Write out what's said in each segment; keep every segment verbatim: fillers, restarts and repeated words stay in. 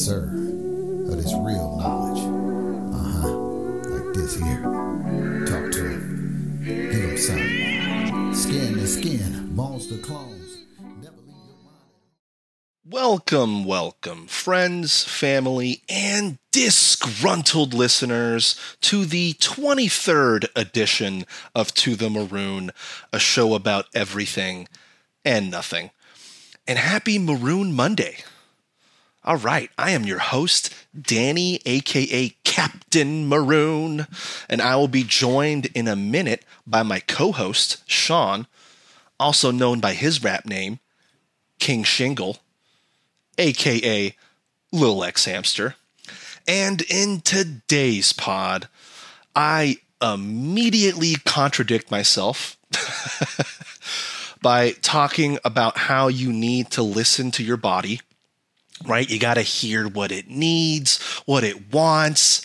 sir, of this real knowledge. Uh-huh, like this here. Talk to him. Give him something. Skin to skin, bones to clones. Never leave your mind. Welcome, welcome, friends, family, and disgruntled listeners to the twenty-third edition of To the Maroon, a show about everything and nothing. And happy Maroon Monday. All right, I am your host, Danny, aka Captain Maroon, and I will be joined in a minute by my co-host, Sean, also known by his rap name, King Shingle, aka Lil X Hamster. And in today's pod, I immediately contradict myself by talking about how you need to listen to your body, right? You got to hear what it needs, what it wants,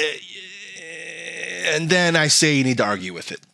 and then I say you need to argue with it.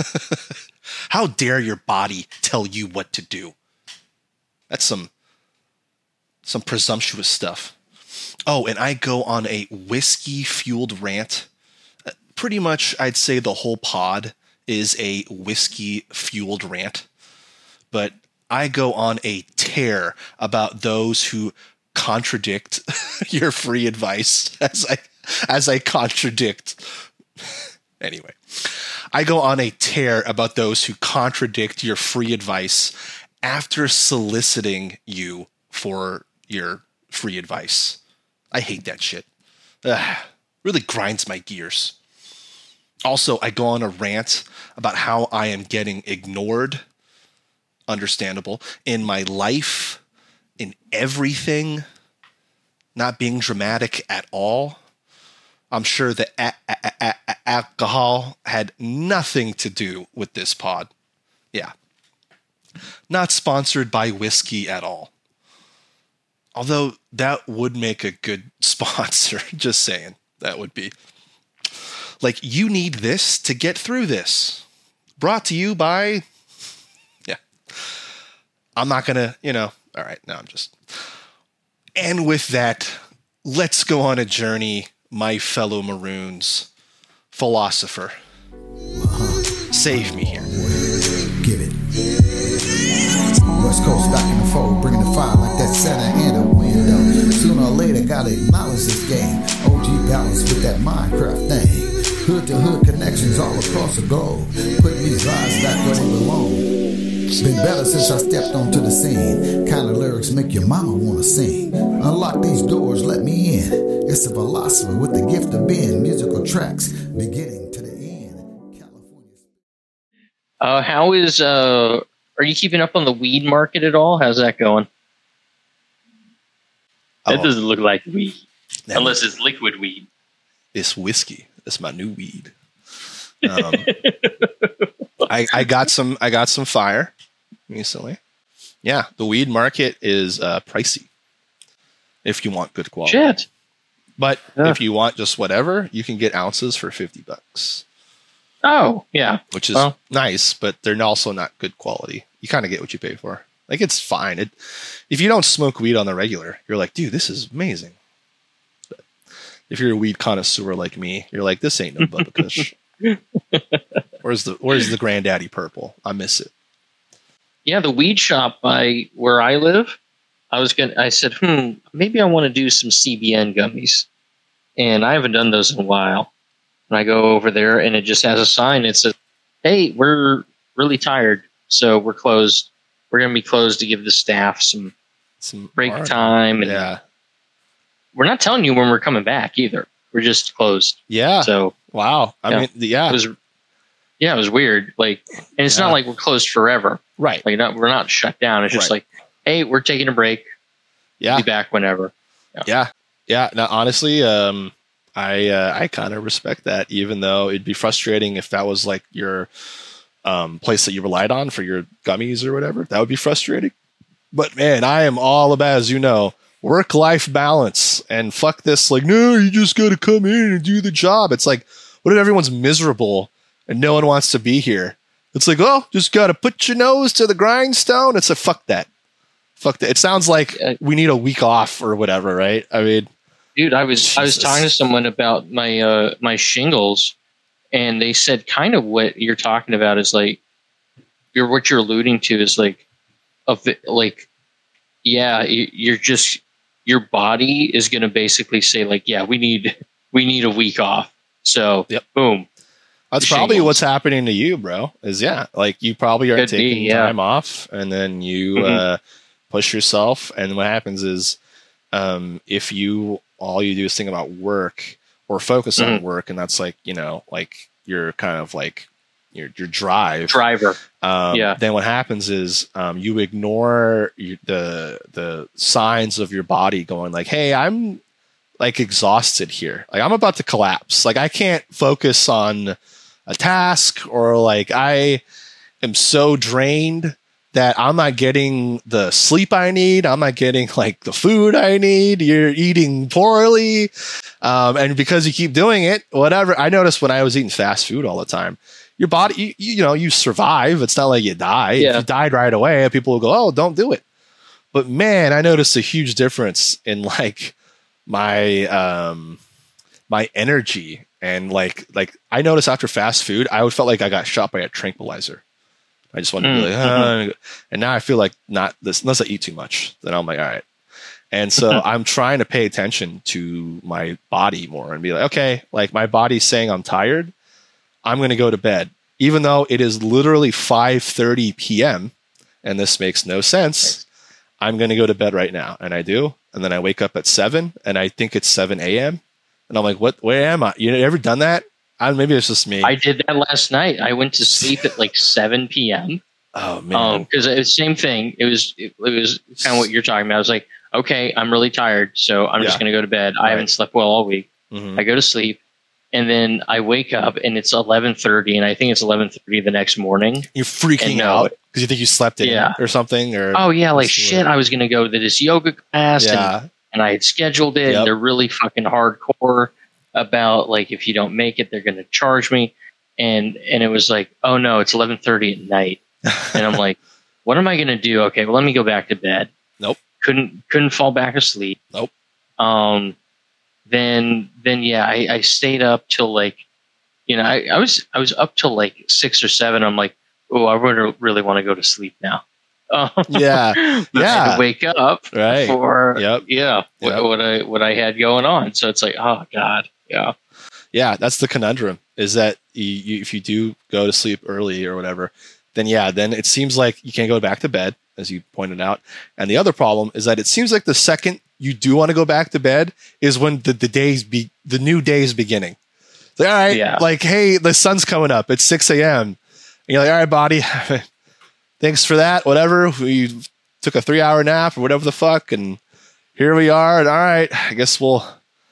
How dare your body tell you what to do? That's some some presumptuous stuff. Oh, and I go on a whiskey-fueled rant. Pretty much, I'd say the whole pod is a whiskey-fueled rant. But I go on a tear about those who contradict your free advice as I as I contradict. Anyway, I go on a tear about those who contradict your free advice after soliciting you for your free advice. I hate that shit. Ugh, really grinds my gears. Also, I go on a rant about how I am getting ignored, understandable, in my life, in everything, not being dramatic at all. I'm sure that a- a- a- a- alcohol had nothing to do with this pod. Yeah. Not sponsored by whiskey at all. Although that would make a good sponsor. Just saying. That would be. Like, you need this to get through this. Brought to you by... Yeah. I'm not going to, you know... All right, now I'm just... And with that, let's go on a journey, my fellow Maroons. Philosopher. Uh-huh. Save me here. Give it. West Coast back in the fold, bringing the fire like that Santa in a window. Sooner or later, gotta acknowledge this game. O G balance with that Minecraft thing. Hood to hood connections all across the globe. Putting these vibes back where they belong. Been better since I stepped onto the scene. Kind of lyrics make your mama wanna sing. Unlock these doors, let me in. It's a philosopher with the gift of being musical tracks, beginning to the end. California. Uh, how is, uh, are you keeping up on the weed market at all? How's that going? Oh, That doesn't look like weed. that Unless it's liquid weed. It's whiskey. That's my new weed. Um, I, I got some. I got some fire recently. Yeah, the weed market is uh, pricey if you want good quality. Shit. But Yeah. if you want just whatever, you can get ounces for fifty bucks, Oh, yeah. which is Well. nice. But they're also not good quality. You kind of get what you pay for. Like, it's fine. It, if you don't smoke weed on the regular, you're like, dude, this is amazing. But if you're a weed connoisseur like me, you're like, this ain't no Bubba Kush. Where's the Where's the Granddaddy Purple? I miss it. Yeah, the weed shop by where I live, I was gonna. I said, hmm, maybe I want to do some C B N gummies, and I haven't done those in a while. And I go over there, and it just has a sign. It says, "Hey, we're really tired, so we're closed. We're gonna be closed to give the staff some Some break art. time." And Yeah. we're not telling you when we're coming back either. We're just closed. Yeah. So Wow. I Yeah. mean, yeah. it was, yeah, it was weird. Like, and it's Yeah. not like we're closed forever. Right. Like, not, we're not shut down. It's just Right. like, hey, we're taking a break. Yeah. Be back whenever. Yeah. Yeah. Now, honestly, um, I uh, I kind of respect that, even though it'd be frustrating if that was like your um, place that you relied on for your gummies or whatever. That would be frustrating. But man, I am all about, as you know, work-life balance, and fuck this. Like, no, you just got to come in and do the job. It's like, what if everyone's miserable and no one wants to be here? It's like, oh, just got to put your nose to the grindstone. It's like, fuck that. Fuck that. It sounds like we need a week off or whatever, right? I mean, dude, I was Jesus. I was talking to someone about my uh, my shingles, and they said kind of what you're talking about is like you're what you're alluding to is like a like yeah, you're just your body is going to basically say like, yeah, we need we need a week off. So, yep. boom. That's probably shingles. What's happening to you, bro. Is yeah, like you probably are Could taking be, yeah. time off, and then you mm-hmm. uh, push yourself, and what happens is, um, if you all you do is think about work or focus mm-hmm. on work, and that's like you know, like your kind of like your your drive driver. Um, yeah. Then what happens is um, you ignore you, the the signs of your body going like, hey, I'm like exhausted here, like I'm about to collapse, like I can't focus on a task, or like I am so drained that I'm not getting the sleep I need. I'm not getting like the food I need. You're eating poorly. Um, and because you keep doing it, whatever. I noticed when I was eating fast food all the time, your body, you, you know, you survive. It's not like you die. Yeah. If you died right away, people will go, oh, don't do it. But man, I noticed a huge difference in like my, um, my energy. And like, like I noticed after fast food, I would felt like I got shot by a tranquilizer. I just wanted mm, to be like, mm-hmm. ah. And now I feel like not this, unless I eat too much, then I'm like, all right. And so I'm trying to pay attention to my body more and be like, okay, like my body's saying I'm tired. I'm going to go to bed, even though it is literally five thirty p.m. and this makes no sense. I'm going to go to bed right now. And I do. And then I wake up at seven and I think it's seven a.m. And I'm like, what, where am I? You ever done that? I, maybe it's just me. I did that last night. I went to sleep at like seven p.m. Oh man. Because um, it's the same thing. It was, it, it was kind of what you're talking about. I was like, okay, I'm really tired. So I'm yeah. just going to go to bed. Right. I haven't slept well all week. Mm-hmm. I go to sleep. And then I wake up and it's eleven thirty, and I think it's eleven thirty the next morning. You're freaking and, out because you think you slept in yeah. or something, or oh yeah, like shit. I was going to go to this yoga class, yeah. and, and I had scheduled it. Yep. And they're really fucking hardcore about like if you don't make it, they're going to charge me. And and it was like, oh no, it's eleven thirty at night, and I'm like, what am I going to do? Okay, well let me go back to bed. Nope. Couldn't couldn't fall back asleep. Nope. Um. Then, then yeah, I, I stayed up till like, you know, I, I was I was up till like six or seven. I'm like, oh, I really really want to go to sleep now. Um, yeah, but yeah. I had to wake up right for yep. yeah yep. What, what I what I had going on. So it's like, oh god, yeah, yeah. That's the conundrum. Is that you, you, if you do go to sleep early or whatever, then yeah, then it seems like you can't go back to bed, as you pointed out. And the other problem is that it seems like the second you do want to go back to bed is when the, the days be the new day is beginning. It's like, all right, yeah. like, hey, the sun's coming up. It's six a.m. And you're like, all right, body, thanks for that. Whatever. We took a three hour nap or whatever the fuck. And here we are. And all right, I guess we'll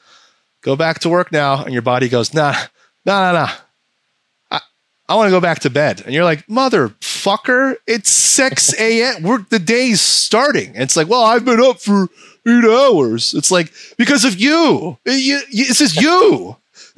go back to work now. And your body goes, nah, nah, nah, nah. I, I want to go back to bed. And you're like, motherfucker, it's six a.m. We're the day's starting. And it's like, well, I've been up for eight hours. It's like, because of you. you, you it's just you.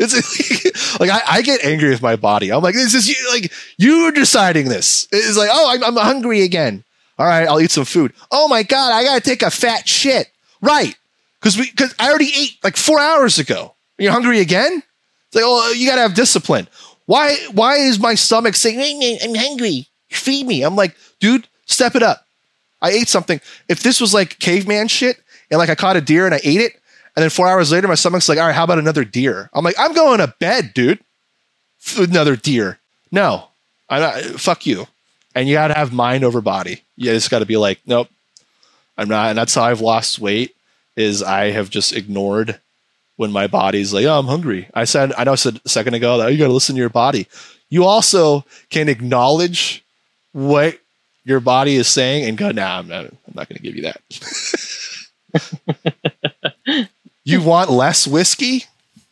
It's like, I, I get angry with my body. I'm like, this is you, like, you're deciding this. It's like, oh, I'm, I'm hungry again. All right, I'll eat some food. Oh my God, I got to take a fat shit. Right. Because we, because I already ate like four hours ago. You're hungry again? It's like, oh, you got to have discipline. Why, why is my stomach saying, I'm hungry, feed me? I'm like, dude, step it up. I ate something. If this was like caveman shit, and like I caught a deer and I ate it, and then four hours later, my stomach's like, all right, how about another deer? I'm like, I'm going to bed, dude. Another deer. No, I'm not, fuck you. And you got to have mind over body. You just got to be like, nope, I'm not. And that's how I've lost weight, is I have just ignored when my body's like, oh, I'm hungry. I said, I know I said a second ago that you got to listen to your body. You also can acknowledge what your body is saying and go, nah, I'm not, I'm not going to give you that. You want less whiskey?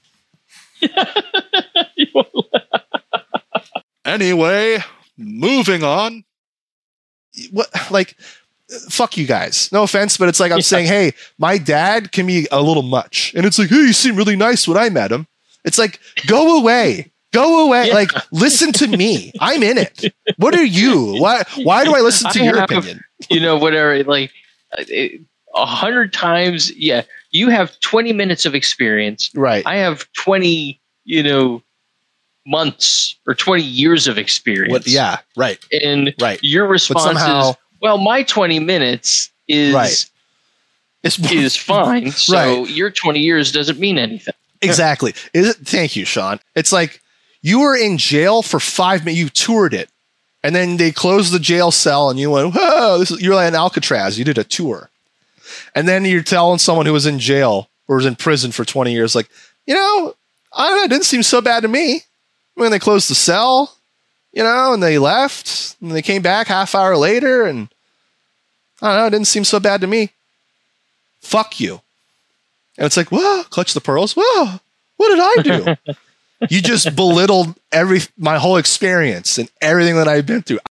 Anyway, moving on. What, like, fuck you guys. No offense, but it's like I'm yeah. saying, hey, my dad can be a little much. And it's like, hey, you seem really nice when I met him. It's like, go away. Go away. Yeah. Like, listen to me. I'm in it. What are you? Why Why do I listen to I your opinion? You know, whatever, like, a hundred times. Yeah, you have twenty minutes of experience. Right. I have twenty, you know, months or twenty years of experience. What, yeah, right. And right. your response somehow, is, well, my twenty minutes is right. it's, is fine. So right. your twenty years doesn't mean anything. Exactly. Is it? Thank you, Sean. It's like you were in jail for five minutes. You toured it. And then they closed the jail cell and you went, whoa, this is, you're like an Alcatraz. You did a tour. And then you're telling someone who was in jail or was in prison for twenty years, like, you know, I don't know, it didn't seem so bad to me. When they closed the cell, you know, and they left and they came back half hour later and I don't know, it didn't seem so bad to me. Fuck you. And it's like, whoa, clutch the pearls. Whoa, what did I do? You just belittled every my whole experience and everything that I've been through.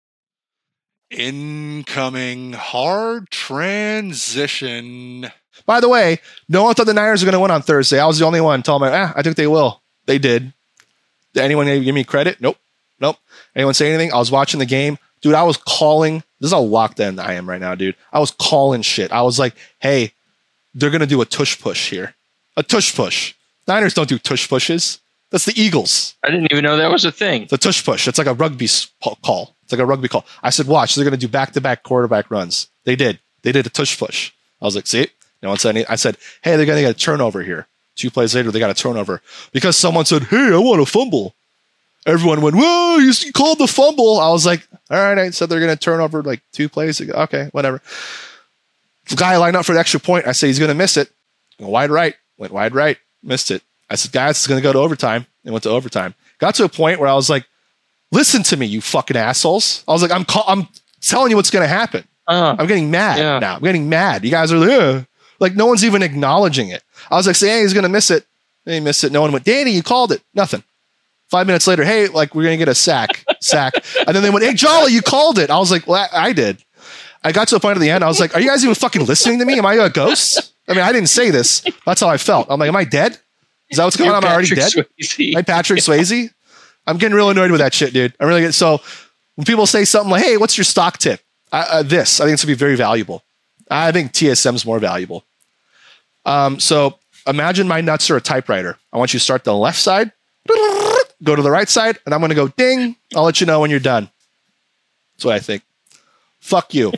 Incoming hard transition. By the way, no one thought the Niners were going to win on Thursday. I was the only one telling me, ah, I think they will. They did. Did anyone give me credit? Nope. Nope. Anyone say anything? I was watching the game. Dude, I was calling. This is how locked in I am right now, dude. I was calling shit. I was like, hey, they're going to do a tush push here. A tush push. Niners don't do tush pushes. That's the Eagles. I didn't even know that was a thing. The tush push. It's like a rugby call. It's like a rugby call. I said, watch, they're going to do back-to-back quarterback runs. They did. They did a tush push. I was like, see? No one said anything. I said, hey, they're going to get a turnover here. Two plays later, they got a turnover. Because someone said, hey, I want a fumble. Everyone went, whoa, you called the fumble. I was like, all right, I said they're going to turn over like two plays ago. Okay, whatever. The guy lined up for the extra point. I said, he's going to miss it. Went wide right. Went wide right. Missed it. I said, guys, it's going to go to overtime. It went to overtime. Got to a point where I was like, listen to me, you fucking assholes. I was like, I'm call- I'm telling you what's going to happen. Uh, I'm getting mad yeah. now. I'm getting mad. You guys are like, Ugh. like, no one's even acknowledging it. I was like, say, hey, he's going to miss it. And he missed it. No one went, Danny, you called it. Nothing. Five minutes later, hey, like, we're going to get a sack. sack. And then they went, hey, Jolly, you called it. I was like, well, I did. I got to the point at the end. I was like, are you guys even fucking listening to me? Am I a ghost? I mean, I didn't say this. That's how I felt. I'm like, am I dead? Is that what's going on? I'm already dead. Swayze. Like Patrick Swayze. I'm getting real annoyed with that shit, dude. I really get so when people say something like, "Hey, what's your stock tip?" I, uh, this I think it's gonna be very valuable. I think T S M is more valuable. Um, so imagine my nuts are a typewriter. I want you to start the left side, go to the right side, and I'm gonna go ding. I'll let you know when you're done. That's what I think. Fuck you.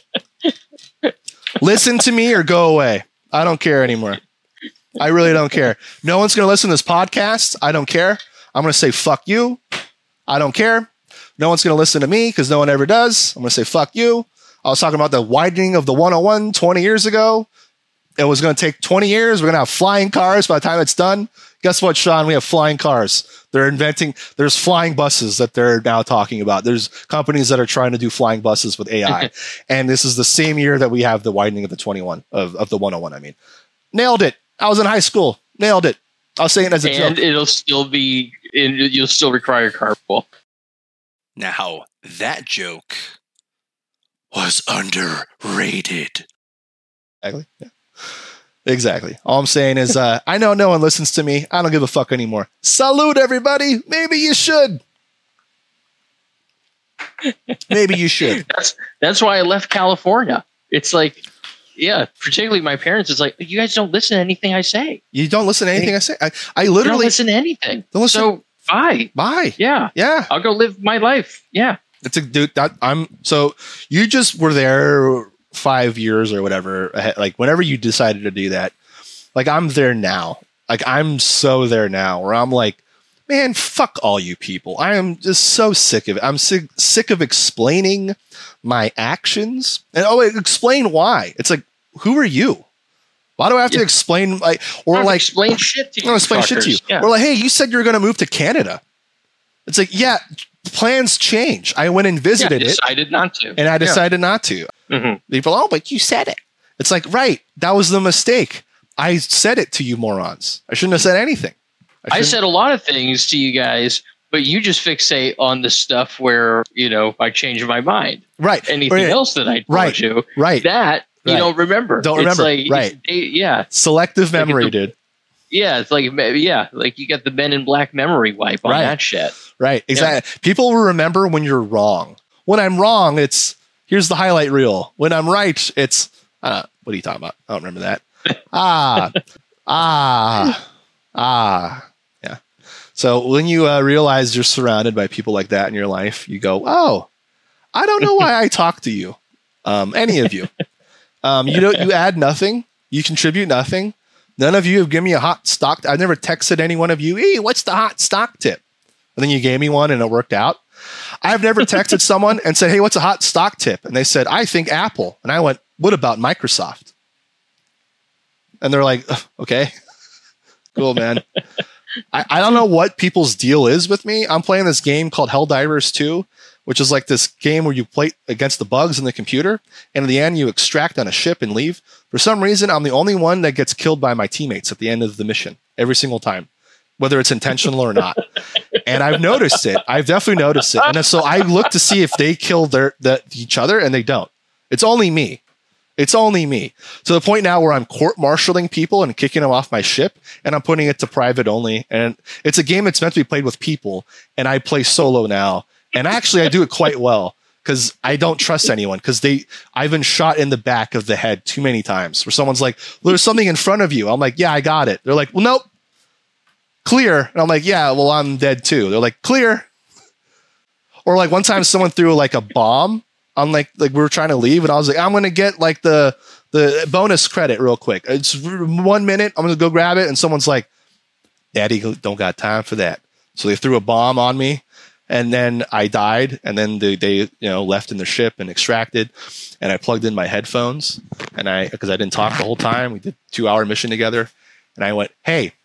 Listen to me or go away. I don't care anymore. I really don't care. No one's going to listen to this podcast. I don't care. I'm going to say, fuck you. I don't care. No one's going to listen to me because no one ever does. I'm going to say, fuck you. I was talking about the widening of the one oh one twenty years ago. It was going to take twenty years. We're going to have flying cars by the time it's done. Guess what, Sean? We have flying cars. They're inventing, there's flying buses that they're now talking about. There's companies that are trying to do flying buses with A I. And this is the same year that we have the widening of the twenty-one, of, of the one oh one, I mean. Nailed it. I was in high school. Nailed it. I was saying it as a and joke. And it'll still be, you'll still require carpool. Now, that joke was underrated. Exactly. Yeah. Exactly. All I'm saying is, uh, I know no one listens to me. I don't give a fuck anymore. Salute, everybody. Maybe you should. Maybe you should. That's, that's why I left California. It's like, yeah, particularly my parents. It's like, you guys don't listen to anything I say. You don't listen to anything I say? I, I literally don't listen to anything. Don't listen. So bye. Bye. Yeah. Yeah. I'll go live my life. Yeah. It's a dude that I'm so you just were there five years or whatever ahead, like whenever you decided to do that. Like I'm there now. Like I'm so there now where I'm like, man, fuck all you people. I am just so sick of it. I'm sick sick of explaining my actions. And oh, wait, explain why. It's like, who are you? Why do I have to yeah. explain like or like explain shit to you? No, explain shit to you. Yeah. Or like, hey, you said you were going to move to Canada. It's like, yeah, plans change. I went and visited yeah, it. Decided not to. And I decided yeah. not to. Mm-hmm. People, oh, but you said it. It's like, right, that was the mistake. I said it to you morons. I shouldn't have said anything. I, I said a lot of things to you guys, but you just fixate on the stuff where, you know, I changed my mind. Right. Anything right. else that I told right. you, right. that you right. don't remember. Don't remember. It's like, right. It, yeah. Selective memory, like the, dude. Yeah, it's like, yeah, like you got the Men in Black memory wipe on right. that shit. Right, exactly. Yeah. People will remember when you're wrong. When I'm wrong, it's, here's the highlight reel. When I'm right, it's, Uh, what are you talking about? I don't remember that. Ah, ah, ah. Yeah. So when you uh, realize you're surrounded by people like that in your life, you go, oh, I don't know why I talk to you. Um, any of you. Um, you don't, you add nothing. You contribute nothing. None of you have given me a hot stock. I've never texted any one of you, hey, what's the hot stock tip? And then you gave me one and it worked out. I've never texted someone and said, hey, what's a hot stock tip? And they said, I think Apple. And I went, what about Microsoft? And they're like, okay, cool, man. I, I don't know what people's deal is with me. I'm playing this game called Helldivers two, which is like this game where you play against the bugs in the computer. And in the end, you extract on a ship and leave. For some reason, I'm the only one that gets killed by my teammates at the end of the mission every single time, whether it's intentional or not. And I've noticed it. I've definitely noticed it. And so I look to see if they kill their the, each other, and they don't. It's only me. It's only me. To the point now where I'm court-martialing people and kicking them off my ship, and I'm putting it to private only. And it's a game that's meant to be played with people, and I play solo now. And actually, I do it quite well because I don't trust anyone because they I've been shot in the back of the head too many times where someone's like, there's something in front of you. I'm like, yeah, I got it. They're like, well, nope. Clear. And I'm like, yeah, well, I'm dead too. They're like, clear. Or like one time someone threw like a bomb on like, like we were trying to leave and I was like, I'm going to get like the, the bonus credit real quick. It's one minute. I'm going to go grab it. And someone's like, Daddy don't got time for that. So they threw a bomb on me and then I died. And then they, they, you know, left in the ship and extracted and I plugged in my headphones and I, cause I didn't talk the whole time. We did a two hour mission together and I went, hey,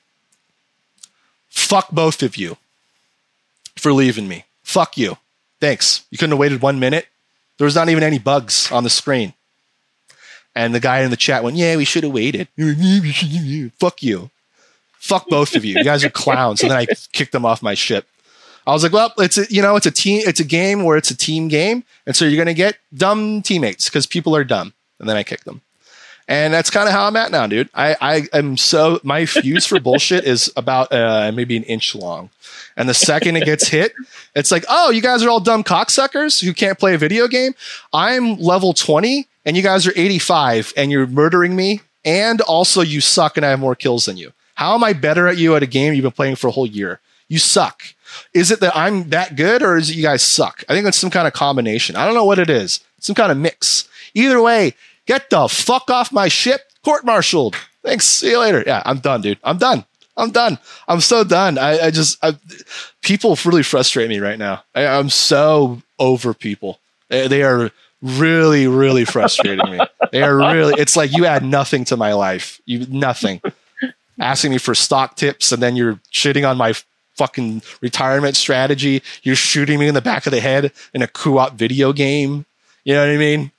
fuck both of you for leaving me. Fuck you. Thanks. You couldn't have waited one minute. There was not even any bugs on the screen. And the guy in the chat went, yeah, we should have waited. Fuck you. Fuck both of you. You guys are clowns. And then I kicked them off my ship. I was like, well, it's a, you know, it's a team, it's a game where it's a team game. And so you're going to get dumb teammates because people are dumb. And then I kicked them. And that's kind of how I'm at now, dude. I, I am so, my fuse for bullshit is about uh, maybe an inch long. And the second it gets hit, it's like, oh, you guys are all dumb cocksuckers who can't play a video game. I'm level twenty and you guys are eighty-five and you're murdering me. And also you suck and I have more kills than you. How am I better at you at a game you've been playing for a whole year? You suck. Is it that I'm that good or is it you guys suck? I think it's some kind of combination. I don't know what it is. Some kind of mix. Either way, get the fuck off my ship. Court-martialed. Thanks. See you later. Yeah, I'm done, dude. I'm done. I'm done. I'm so done. I, I just, I, people really frustrate me right now. I, I'm so over people. They, they are really, really frustrating me. They are really, it's like you add nothing to my life. You, nothing. Asking me for stock tips and then you're shitting on my fucking retirement strategy. You're shooting me in the back of the head in a co-op video game. You know what I mean?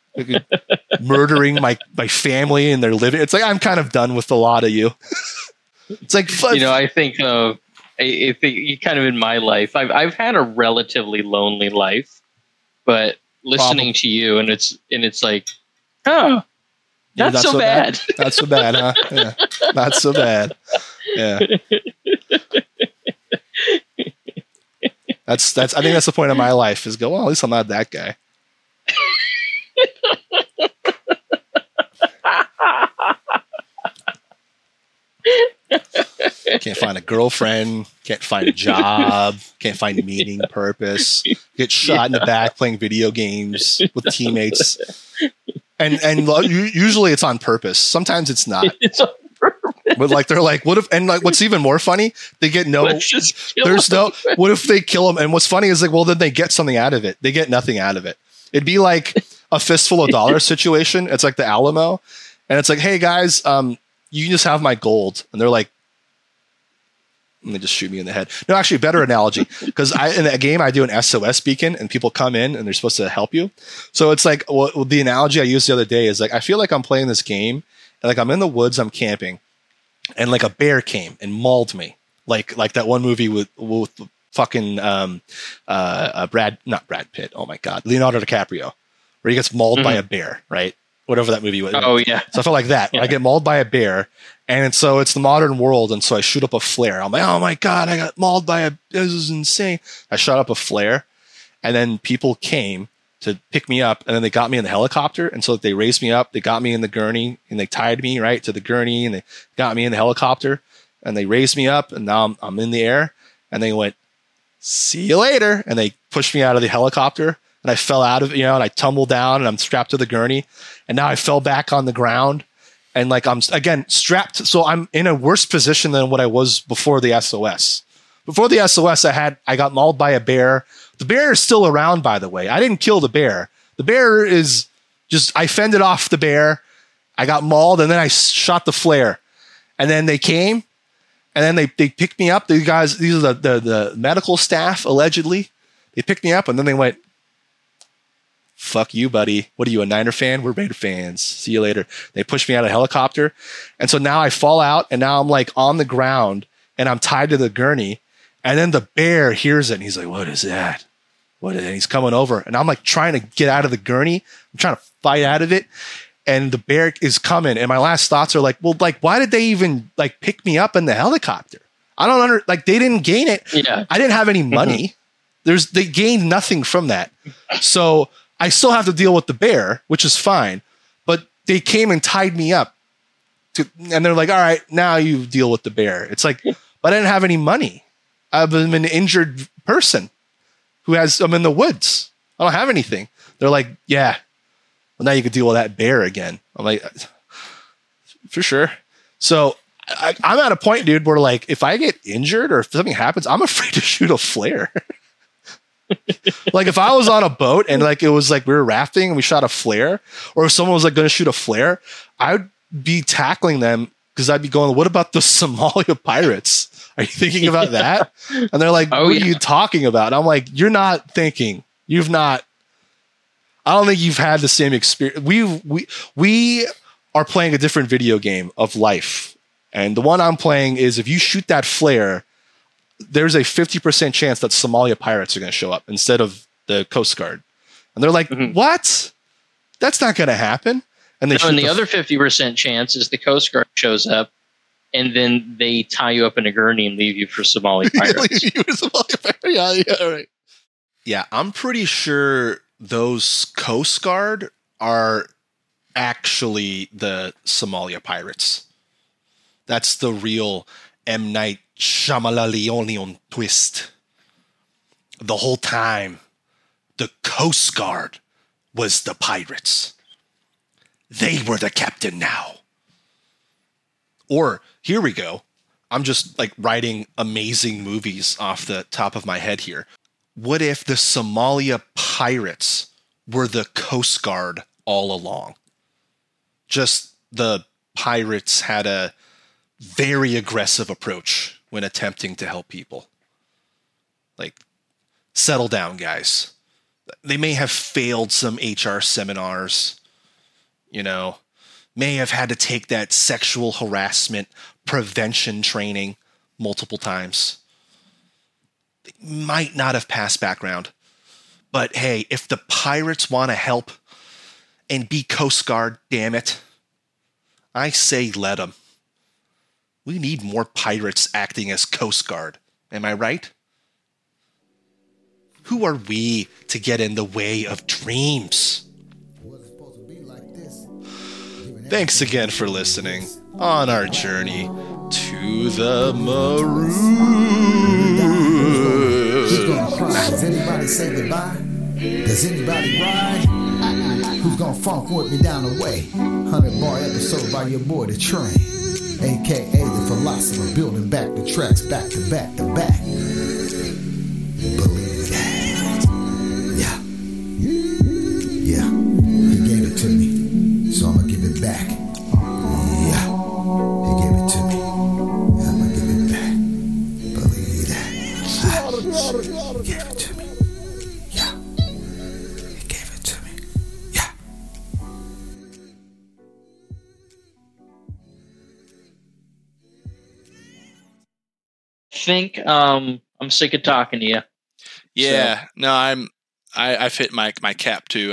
Murdering my, my family and their living. It's like, I'm kind of done with a lot of you. It's like, fun. You know, I think, uh, I, I think you kind of in my life, I've, I've had a relatively lonely life, but listening Problem. to you and it's, and it's like, oh, yeah, not, not so, so bad. bad. Not so bad, huh? Yeah. Not so bad. Yeah. That's, that's, I think that's the point of my life is go, well, at least I'm not that guy. Can't find a girlfriend, can't find a job, can't find a meaning, purpose, get shot in the back playing video games with teammates. And and usually it's on purpose. Sometimes it's not. It's on purpose. But like they're like, what if, and like what's even more funny, they get no, there's no, what if they kill them? And what's funny is like, well, then they get something out of it. They get nothing out of it. It'd be like a fistful of dollars situation. It's like the Alamo. And it's like, hey guys, um, you can just have my gold. And they're like, and they just shoot me in the head. No, actually, better analogy. Because I in a game, I do an S O S beacon and people come in and they're supposed to help you. So it's like, well, the analogy I used the other day is like, I feel like I'm playing this game and like I'm in the woods, I'm camping and like a bear came and mauled me. Like, like that one movie with, with fucking, um, uh, uh, Brad, not Brad Pitt. Oh my God. Leonardo DiCaprio, where he gets mauled mm-hmm. by a bear, right? Whatever that movie was. Oh yeah. So I felt like that. Yeah. I get mauled by a bear. And so it's the modern world. And so I shoot up a flare. I'm like, oh my God, I got mauled by a, this is insane. I shot up a flare and then people came to pick me up, and then they got me in the helicopter. And so they raised me up, they got me in the gurney, and they tied me right to the gurney, and they got me in the helicopter, and they raised me up, and now I'm, I'm in the air. And they went, "See you later," and they pushed me out of the helicopter, and I fell out of it, you know, and I tumbled down, and I'm strapped to the gurney, and now I fell back on the ground, and like I'm again strapped, so I'm in a worse position than what I was before the S O S. Before the S O S, I had I got mauled by a bear. The bear is still around, by the way. I didn't kill the bear. The bear is just, I fended off the bear. I got mauled, and then I shot the flare. And then they came, and then they, they picked me up. These guys, these are the, the, the medical staff, allegedly. They picked me up, and then they went, "Fuck you, buddy. What are you, a Niner fan? We're Raider fans. See you later." They pushed me out of a helicopter. And so now I fall out, and now I'm like on the ground, and I'm tied to the gurney. And then the bear hears it, and he's like, "What is that? What is it?" And he's coming over, and I'm like trying to get out of the gurney. I'm trying to fight out of it, and the bear is coming. And my last thoughts are like, well, like, why did they even like pick me up in the helicopter? I don't under like they didn't gain it. Yeah. I didn't have any money. Mm-hmm. There's they gained nothing from that. So I still have to deal with the bear, which is fine. But they came and tied me up, to, and they're like, "All right, now you deal with the bear." It's like, but I didn't have any money. I'm an injured person who has, I'm in the woods. I don't have anything. They're like, "Yeah, well, now you can deal with that bear again." I'm like, for sure. So I, I'm at a point, dude, where like, if I get injured or if something happens, I'm afraid to shoot a flare. Like if I was on a boat and like, it was like, we were rafting and we shot a flare, or if someone was like going to shoot a flare, I would be tackling them because I'd be going, "What about the Somalia pirates? Are you thinking about that?" And they're like, oh, "What yeah. are you talking about?" And I'm like, "You're not thinking. You've not. I don't think you've had the same experience. We we we are playing a different video game of life, and the one I'm playing is if you shoot that flare, there's a fifty percent chance that Somalia pirates are going to show up instead of the Coast Guard." And they're like, mm-hmm. "What? That's not going to happen." And they no, and the, the other fifty percent chance is the Coast Guard shows up, and then they tie you up in a gurney and leave you for Somali pirates. Leave you for Somali pirates. Yeah, yeah, right. Yeah, I'm pretty sure those Coast Guard are actually the Somalia pirates. That's the real M. Night Shyamalan twist. The whole time, the Coast Guard was the pirates. They were the captain now. Or, here we go. I'm just like writing amazing movies off the top of my head here. What if the Somalia pirates were the Coast Guard all along? Just the pirates had a very aggressive approach when attempting to help people. Like, settle down, guys. They may have failed some H R seminars, you know, may have had to take that sexual harassment prevention training multiple times. They might not have passed background. But hey, if the pirates want to help and be Coast Guard, damn it, I say let them. We need more pirates acting as Coast Guard. Am I right? Who are we to get in the way of dreams? Thanks again for listening on our journey to the Maroon. Does anybody say goodbye? Does anybody ride? Who's gonna funk with me down the way? one hundred bar episode by your boy The Train, A K A the philosopher, building back the tracks back to back to back. Believe that. Yeah. Yeah. He gave it to me, so I'm gonna give it back. Yeah. He gave it to me. I'm gonna give it back. Believe that. Ah, he gave it to me. Yeah. He gave it to me. Yeah. Think um I'm sick of talking to you. Yeah, so. no, I'm I, I've hit my my cap too.